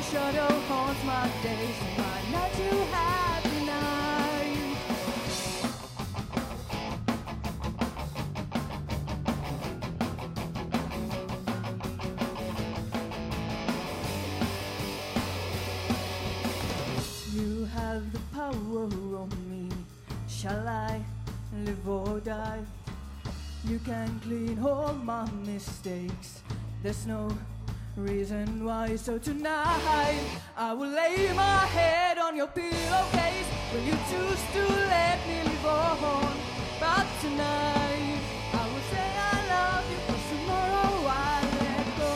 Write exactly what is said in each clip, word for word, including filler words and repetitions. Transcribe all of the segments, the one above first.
shadow haunts my days, my not too happy night. You have the power on me. Shall I live or die? You can clean all my mistakes. There's no reason why. So tonight I will lay my head on your pillowcase. Will you choose to let me live on? But tonight I will say I love you, 'cause tomorrow I'll let go.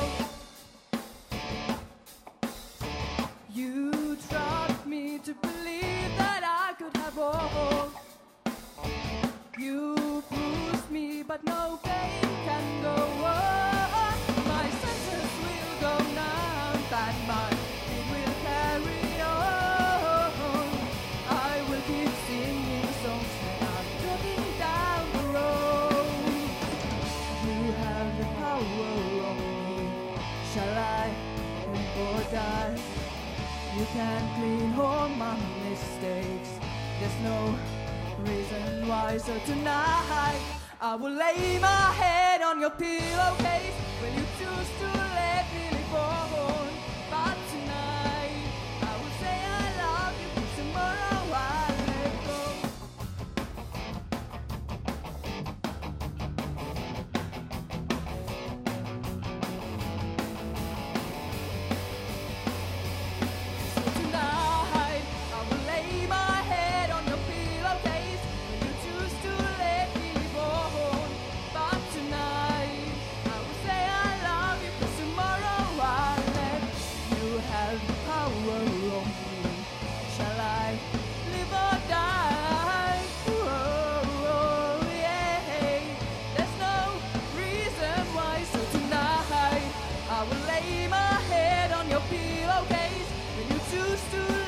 You trust me to believe that I could have all. You bruised me, but no pain can go on. My senses will go numb, but my feet will carry on. I will keep singing songs when I'm driving down the road. You have the power on me. Shall I live or die? You can clean all my mistakes. There's no reason why. So tonight I will lay my head on your pillowcase. Will you choose to let me live on? But tonight I will say I love you, 'cause tomorrow I'll let go. So tonight I will lay my head on your pillowcase. Will you choose to let me live on? But tonight I will say I love you, 'cause tomorrow I'll let you have the power on me. Shall I live or die? Oh, oh, yeah. There's no reason why. So tonight I will lay my head on your pillowcase. Will you choose to